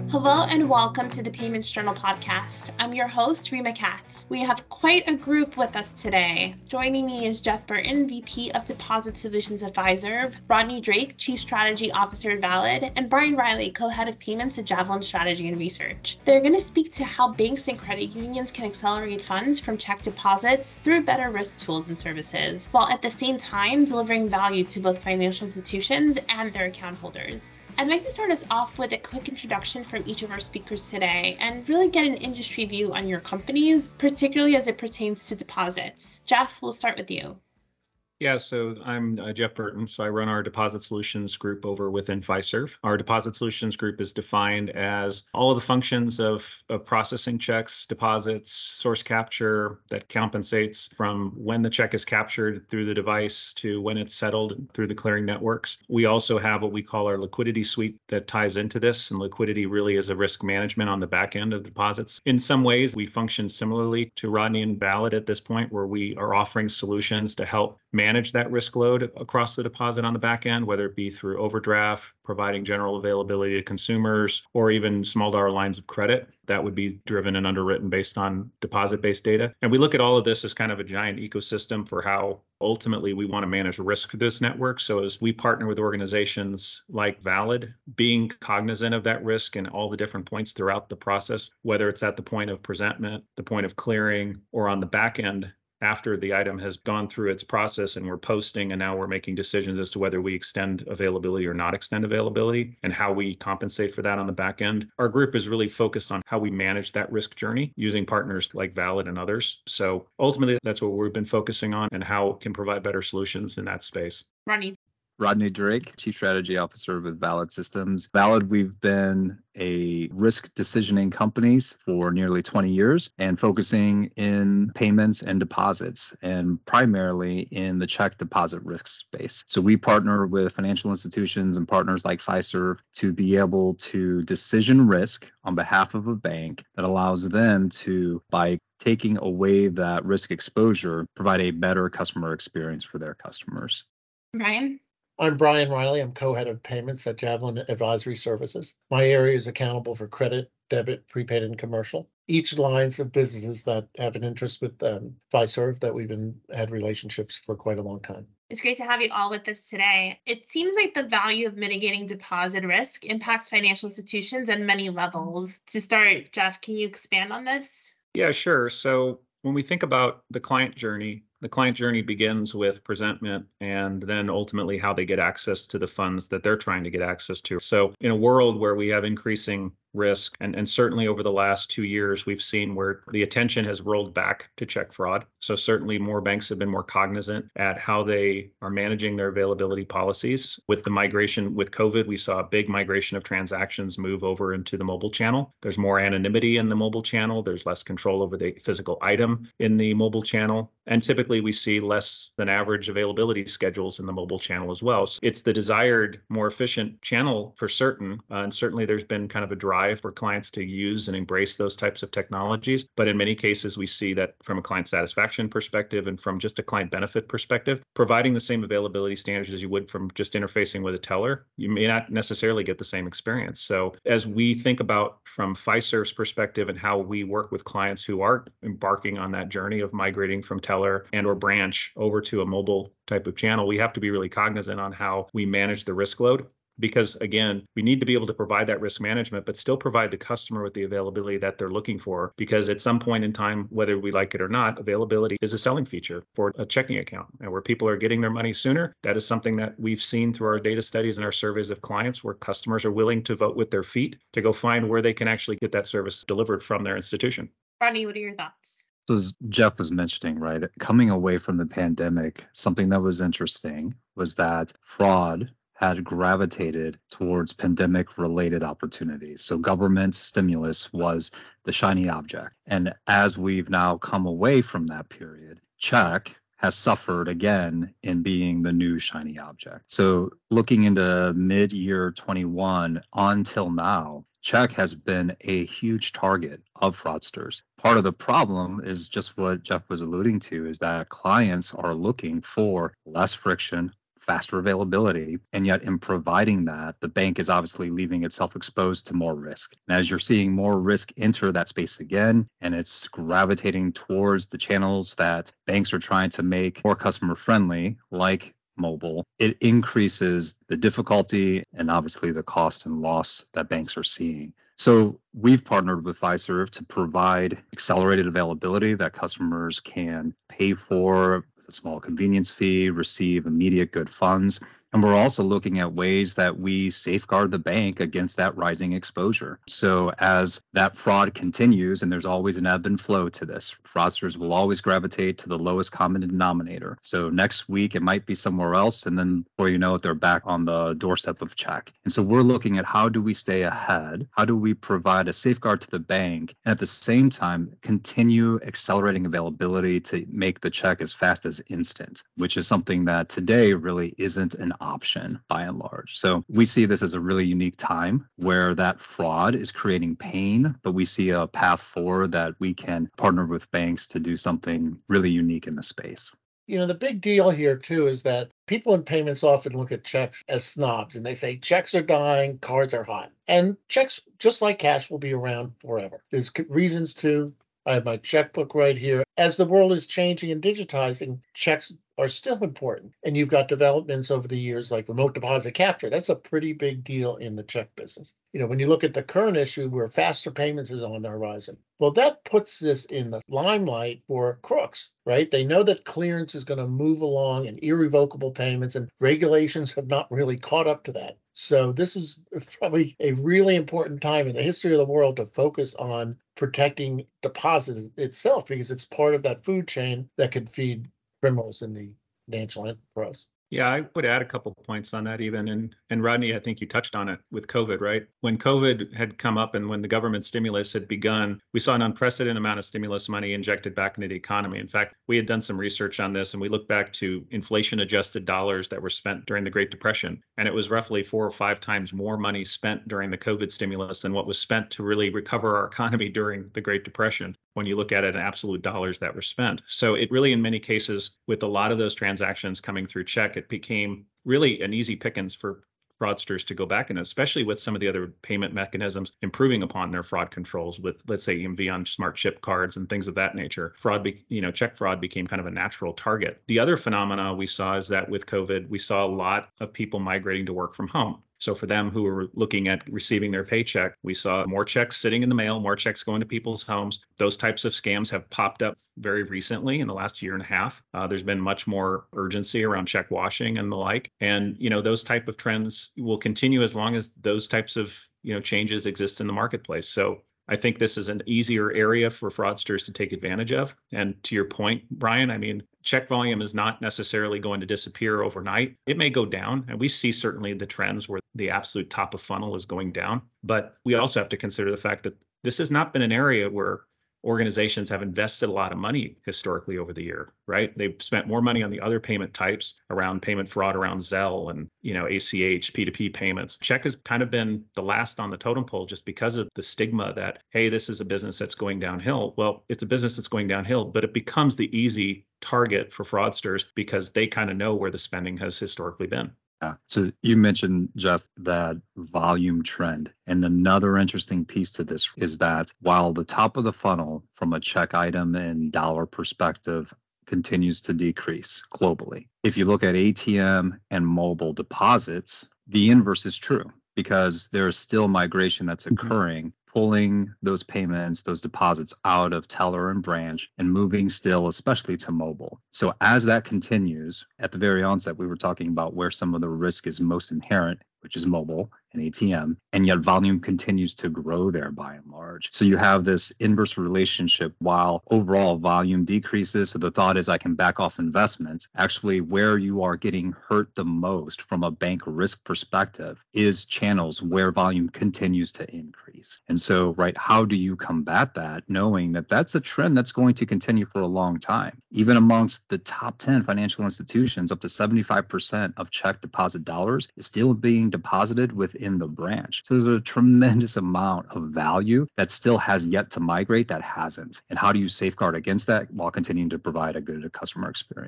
Hello and welcome to the Payments Journal podcast. I'm your host, Rima Katz. We have quite a group with us today. Joining me is Jeff Burton, VP of Deposit Solutions at Fiserv, Rodney Drake, Chief Strategy Officer at Valid, and Brian Riley, Co-Head of Payments at Javelin Strategy and Research. They're going to speak to how banks and credit unions can accelerate funds from check deposits through better risk tools and services, while at the same time delivering value to both financial institutions and their account holders. I'd like to start us off with a quick introduction from each of our speakers today and really get an industry view on your companies, particularly as it pertains to deposits. Jeff, we'll start with you. Yeah, so I'm Jeff Burton. So I run our Deposit Solutions group over within Fiserv. Our Deposit Solutions group is defined as all of the functions of processing checks, deposits, source capture that compensates from when the check is captured through the device to when it's settled through the clearing networks. We also have what we call our liquidity suite that ties into this, and liquidity really is a risk management on the back end of deposits. In some ways, we function similarly to Rodney and Valid at this point, where we are offering solutions to help manage that risk load across the deposit on the back end, whether it be through overdraft, providing general availability to consumers, or even small dollar lines of credit that would be driven and underwritten based on deposit-based data. And we look at all of this as kind of a giant ecosystem for how ultimately we want to manage risk for this network. So as we partner with organizations like Valid, being cognizant of that risk and all the different points throughout the process, whether it's at the point of presentment, the point of clearing, or on the back end, after the item has gone through its process and we're posting, and now we're making decisions as to whether we extend availability or not extend availability and how we compensate for that on the back end. Our group is really focused on how we manage that risk journey using partners like Valid and others. So ultimately, that's what we've been focusing on and how it can provide better solutions in that space. Rodney Drake, Chief Strategy Officer with Valid Systems. Valid, we've been a risk decisioning companies for nearly 20 years and focusing in payments and deposits, and primarily in the check deposit risk space. So we partner with financial institutions and partners like Fiserv to be able to decision risk on behalf of a bank that allows them to, by taking away that risk exposure, provide a better customer experience for their customers. Brian? I'm Brian Riley. I'm co-head of payments at Javelin Advisory Services. My area is accountable for credit, debit, prepaid, and commercial. Each lines of businesses that have an interest with Fiserv that we've had relationships for quite a long time. It's great to have you all with us today. It seems like the value of mitigating deposit risk impacts financial institutions at many levels. To start, Jeff, can you expand on this? Yeah, sure. So when we think about the client journey begins with presentment and then ultimately how they get access to the funds that they're trying to get access to. So in a world where we have increasing risk, and certainly over the last 2 years, we've seen where the attention has rolled back to check fraud. So certainly more banks have been more cognizant at how they are managing their availability policies. With the migration with COVID, we saw a big migration of transactions move over into the mobile channel. There's more anonymity in the mobile channel. There's less control over the physical item in the mobile channel. And typically we see less than average availability schedules in the mobile channel as well. So it's the desired, more efficient channel for certain. And certainly there's been kind of a drive for clients to use and embrace those types of technologies. But in many cases, we see that from a client satisfaction perspective and from just a client benefit perspective, providing the same availability standards as you would from just interfacing with a teller, you may not necessarily get the same experience. So as we think about from Fiserv's perspective and how we work with clients who are embarking on that journey of migrating from teller and or branch over to a mobile type of channel, we have to be really cognizant on how we manage the risk load. Because again, we need to be able to provide that risk management, but still provide the customer with the availability that they're looking for. Because at some point in time, whether we like it or not, availability is a selling feature for a checking account. And where people are getting their money sooner, that is something that we've seen through our data studies and our surveys of clients, where customers are willing to vote with their feet to go find where they can actually get that service delivered from their institution. Rodney, what are your thoughts? So as Jeff was mentioning, right, coming away from the pandemic, something that was interesting was that fraud had gravitated towards pandemic-related opportunities. So government stimulus was the shiny object. And as we've now come away from that period, check has suffered again in being the new shiny object. So looking into mid-year 21 until now, check has been a huge target of fraudsters. Part of the problem is just what Jeff was alluding to, is that clients are looking for less friction, faster availability. And yet in providing that, the bank is obviously leaving itself exposed to more risk. And as you're seeing more risk enter that space again, and it's gravitating towards the channels that banks are trying to make more customer friendly, like mobile, it increases the difficulty and obviously the cost and loss that banks are seeing. So we've partnered with Fiserv to provide accelerated availability that customers can pay for with a small convenience fee, receive immediate good funds. And we're also looking at ways that we safeguard the bank against that rising exposure. So as that fraud continues, and there's always an ebb and flow to this, fraudsters will always gravitate to the lowest common denominator. So next week, it might be somewhere else. And then before you know it, they're back on the doorstep of check. And so we're looking at how do we stay ahead? How do we provide a safeguard to the bank? And at the same time, continue accelerating availability to make the check as fast as instant, which is something that today really isn't an option by and large. So we see this as a really unique time where that fraud is creating pain, but we see a path forward that we can partner with banks to do something really unique in the space. The big deal here too is that people in payments often look at checks as snobs and they say checks are dying, cards are hot. And checks, just like cash, will be around forever. There's reasons to. I have my checkbook right here. As the world is changing and digitizing, checks are still important. And you've got developments over the years like remote deposit capture. That's a pretty big deal in the check business. When you look at the current issue where faster payments is on the horizon, well, that puts this in the limelight for crooks, right? They know that clearance is going to move along and irrevocable payments, and regulations have not really caught up to that. So this is probably a really important time in the history of the world to focus on protecting deposits itself, because it's part of that food chain that could feed criminals in the financial enterprise. Yeah, I would add a couple of points on that even. And Rodney, I think you touched on it with COVID, right? When COVID had come up and when the government stimulus had begun, we saw an unprecedented amount of stimulus money injected back into the economy. In fact, we had done some research on this and we looked back to inflation adjusted dollars that were spent during the Great Depression. And it was roughly 4 or 5 times more money spent during the COVID stimulus than what was spent to really recover our economy during the Great Depression, when you look at it in absolute dollars that were spent. So it really, in many cases, with a lot of those transactions coming through check, it became really an easy pickings for fraudsters to go back, and especially with some of the other payment mechanisms improving upon their fraud controls with, let's say, EMV on smart chip cards and things of that nature. Check fraud became kind of a natural target. The other phenomena we saw is that with COVID, we saw a lot of people migrating to work from home. So for them who were looking at receiving their paycheck, we saw more checks sitting in the mail, more checks going to people's homes. Those types of scams have popped up very recently in the last year and a half. There's been much more urgency around check washing and the like. And, those type of trends will continue as long as those types of, changes exist in the marketplace. So I think this is an easier area for fraudsters to take advantage of. And to your point, Brian, check volume is not necessarily going to disappear overnight. It may go down, and we see certainly the trends where the absolute top of funnel is going down. But we also have to consider the fact that this has not been an area where organizations have invested a lot of money historically over the year, right? They've spent more money on the other payment types around payment fraud, around Zelle and, ACH, P2P payments. Check has kind of been the last on the totem pole just because of the stigma that, hey, this is a business that's going downhill. Well, it's a business that's going downhill, but it becomes the easy target for fraudsters because they kind of know where the spending has historically been. Yeah. So you mentioned, Jeff, that volume trend. And another interesting piece to this is that while the top of the funnel from a check item and dollar perspective continues to decrease globally, if you look at ATM and mobile deposits, the inverse is true because there is still migration that's occurring, pulling those payments, those deposits out of teller and branch and moving still, especially to mobile. So as that continues, at the very onset, we were talking about where some of the risk is most inherent, which is mobile and ATM, and yet volume continues to grow there by and large. So you have this inverse relationship while overall volume decreases. So the thought is I can back off investments. Actually, where you are getting hurt the most from a bank risk perspective is channels where volume continues to increase. And so, right, how do you combat that, knowing that that's a trend that's going to continue for a long time? Even amongst the top 10 financial institutions, up to 75% of check deposit dollars is still being deposited within the branch. So there's a tremendous amount of value that still has yet to migrate that hasn't. And how do you safeguard against that while continuing to provide a good customer experience?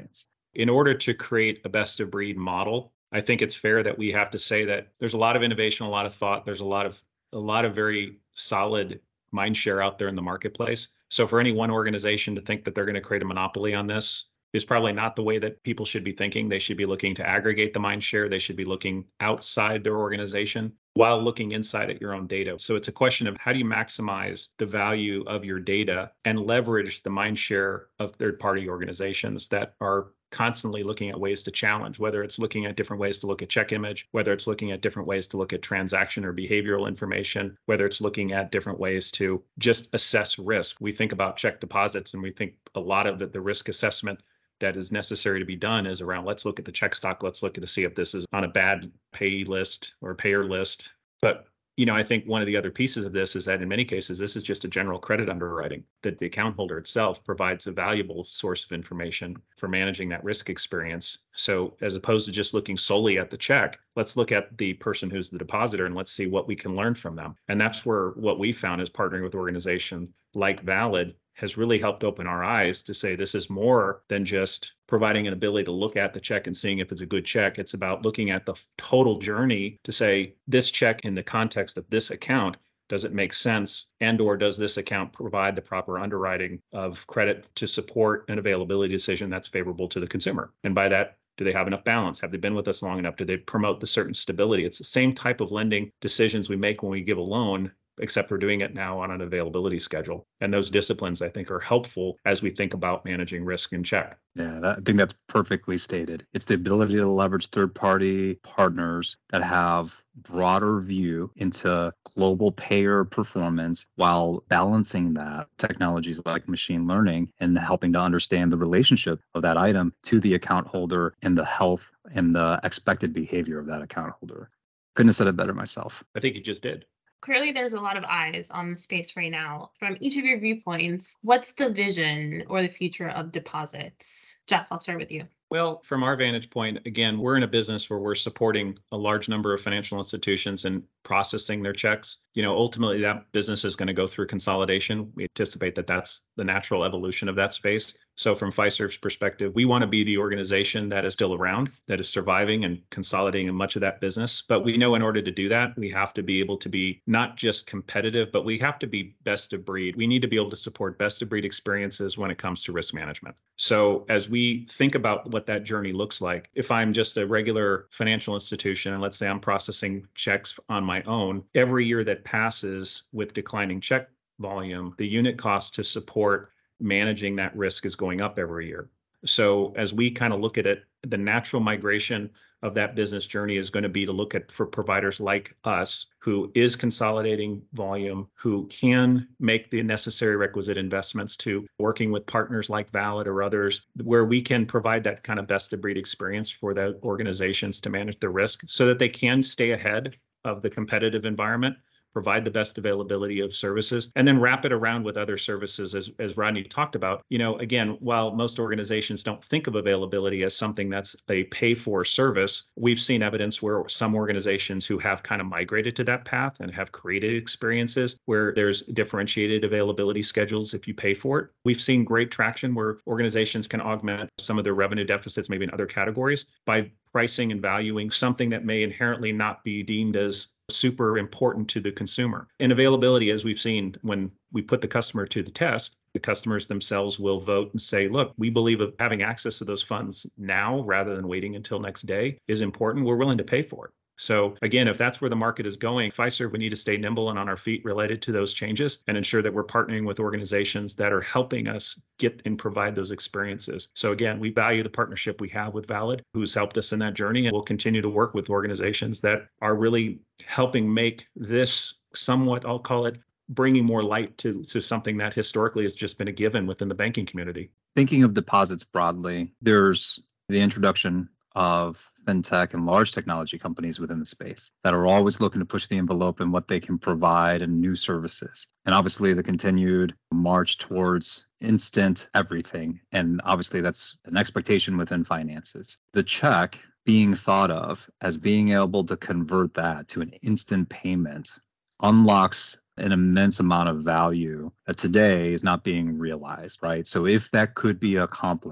In order to create a best of breed model, I think it's fair that we have to say that there's a lot of innovation, a lot of thought, there's a lot of very solid mind share out there in the marketplace. So for any one organization to think that they're going to create a monopoly on this is probably not the way that people should be thinking. They should be looking to aggregate the mind share. They should be looking outside their organization while looking inside at your own data. So it's a question of how do you maximize the value of your data and leverage the mind share of third-party organizations that are constantly looking at ways to challenge, whether it's looking at different ways to look at check image, whether it's looking at different ways to look at transaction or behavioral information, whether it's looking at different ways to just assess risk. We think about check deposits and we think a lot of the risk assessment that is necessary to be done is around, let's look at the check stock, let's look at to see if this is on a bad pay list or payer list. But I think one of the other pieces of this is that in many cases, this is just a general credit underwriting, that the account holder itself provides a valuable source of information for managing that risk experience. So as opposed to just looking solely at the check, let's look at the person who's the depositor and let's see what we can learn from them. And that's where what we found is partnering with organizations like Valid has really helped open our eyes to say this is more than just providing an ability to look at the check and seeing if it's a good check. It's about looking at the total journey to say this check in the context of this account, does it make sense? And or does this account provide the proper underwriting of credit to support an availability decision that's favorable to the consumer? And by that, do they have enough balance? Have they been with us long enough? Do they promote the certain stability? It's the same type of lending decisions we make when we give a loan, except we're doing it now on an availability schedule. And those disciplines, I think, are helpful as we think about managing risk and check. Yeah, I think that's perfectly stated. It's the ability to leverage third-party partners that have broader view into global payer performance while balancing that technologies like machine learning and helping to understand the relationship of that item to the account holder and the health and the expected behavior of that account holder. Couldn't have said it better myself. I think you just did. Clearly, there's a lot of eyes on the space right now. From each of your viewpoints, what's the vision or the future of deposits? Jeff, I'll start with you. Well, from our vantage point, again, we're in a business where we're supporting a large number of financial institutions and processing their checks. Ultimately, that business is going to go through consolidation. We anticipate that that's the natural evolution of that space. So from Fiserv's perspective, we want to be the organization that is still around, that is surviving and consolidating much of that business. But we know in order to do that, we have to be able to be not just competitive, but we have to be best of breed. We need to be able to support best of breed experiences when it comes to risk management. So as we think about what that journey looks like, if I'm just a regular financial institution, and let's say I'm processing checks on my own, every year that passes with declining check volume, the unit cost to support managing that risk is going up every year. So as we kind of look at it, the natural migration of that business journey is going to be to look at for providers like us, who is consolidating volume, who can make the necessary requisite investments to working with partners like Valid or others, where we can provide that kind of best of breed experience for the organizations to manage the risk so that they can stay ahead of the competitive environment, provide the best availability of services, and then wrap it around with other services, as Rodney talked about. Again, while most organizations don't think of availability as something that's a pay-for service, we've seen evidence where some organizations who have kind of migrated to that path and have created experiences where there's differentiated availability schedules if you pay for it. We've seen great traction where organizations can augment some of their revenue deficits, maybe in other categories, by pricing and valuing something that may inherently not be deemed as super important to the consumer. And availability, as we've seen, when we put the customer to the test, the customers themselves will vote and say, look, we believe that having access to those funds now rather than waiting until next day is important. We're willing to pay for it. So again, if that's where the market is going, Fiserv, we need to stay nimble and on our feet related to those changes and ensure that we're partnering with organizations that are helping us get and provide those experiences. So again, we value the partnership we have with Valid, who's helped us in that journey, and we'll continue to work with organizations that are really helping make this somewhat, I'll call it, bringing more light to something that historically has just been a given within the banking community. Thinking of deposits broadly, there's the introduction of fintech and large technology companies within the space that are always looking to push the envelope in what they can provide and new services. And obviously the continued march towards instant everything. And obviously that's an expectation within finances. The check being thought of as being able to convert that to an instant payment unlocks an immense amount of value that today is not being realized, right? So if that could be accomplished,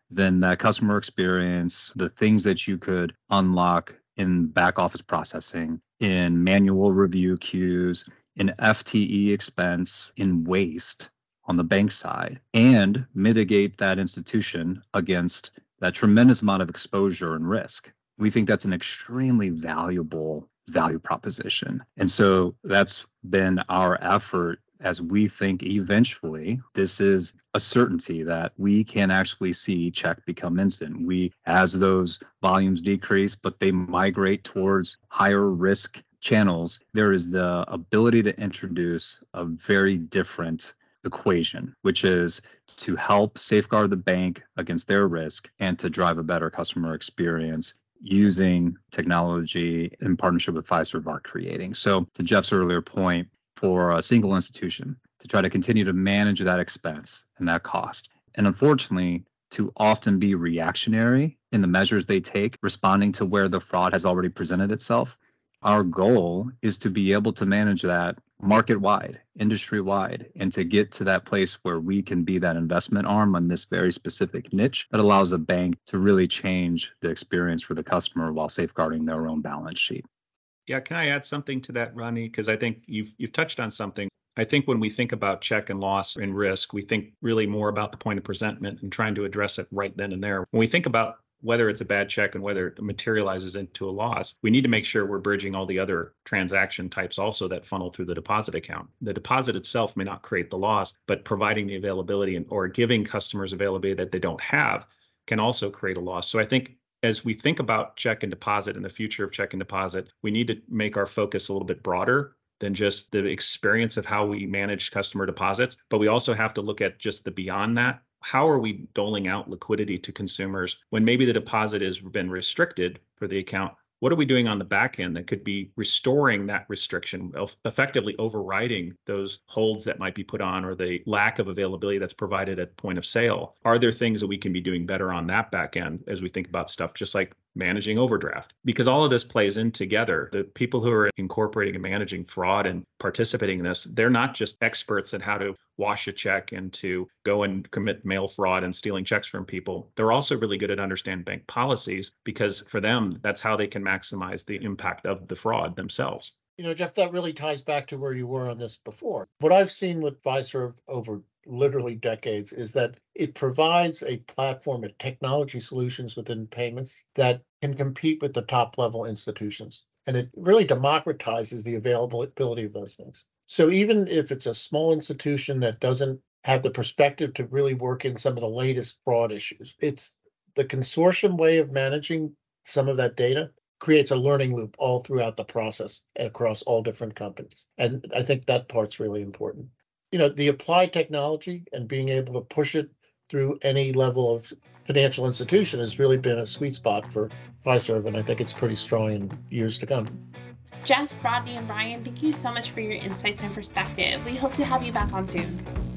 then that customer experience, the things that you could unlock in back office processing, in manual review queues, in FTE expense, in waste on the bank side, and mitigate that institution against that tremendous amount of exposure and risk. We think that's an extremely valuable value proposition. And so that's been our effort as we think eventually this is a certainty that we can actually see check become instant. As those volumes decrease, but they migrate towards higher risk channels, there is the ability to introduce a very different equation, which is to help safeguard the bank against their risk and to drive a better customer experience using technology in partnership with Fiserv are creating. So to Jeff's earlier point, for a single institution to try to continue to manage that expense and that cost, and unfortunately to often be reactionary in the measures they take, responding to where the fraud has already presented itself. Our goal is to be able to manage that market-wide, industry-wide, and to get to that place where we can be that investment arm on this very specific niche that allows a bank to really change the experience for the customer while safeguarding their own balance sheet. Yeah, can I add something to that, Ronnie? Because I think you've touched on something. I think when we think about check and loss and risk, we think really more about the point of presentment and trying to address it right then and there. When we think about whether it's a bad check and whether it materializes into a loss, we need to make sure we're bridging all the other transaction types also that funnel through the deposit account. The deposit itself may not create the loss, but providing the availability or giving customers availability that they don't have can also create a loss. So I think as we think about check and deposit and the future of check and deposit, we need to make our focus a little bit broader than just the experience of how we manage customer deposits. But we also have to look at just the beyond that. How are we doling out liquidity to consumers when maybe the deposit has been restricted for the account? What are we doing on the back end that could be restoring that restriction, effectively overriding those holds that might be put on or the lack of availability that's provided at point of sale? Are there things that we can be doing better on that back end as we think about stuff just like managing overdraft? Because all of this plays in together. The people who are incorporating and managing fraud and participating in this, they're not just experts in how to wash a check and to go and commit mail fraud and stealing checks from people. They're also really good at understanding bank policies because for them, that's how they can maximize the impact of the fraud themselves. You know, Jeff, that really ties back to where you were on this before. What I've seen with Fiserv over literally decades is that it provides a platform of technology solutions within payments that can compete with the top level institutions. And it really democratizes the availability of those things. So even if it's a small institution that doesn't have the perspective to really work in some of the latest fraud issues, it's the consortium way of managing some of that data creates a learning loop all throughout the process across all different companies. And I think that part's really important. You know, the applied technology and being able to push it through any level of financial institution has really been a sweet spot for Fiserv, and I think it's pretty strong in years to come. Jeff, Rodney, and Brian, thank you so much for your insights and perspective. We hope to have you back on soon.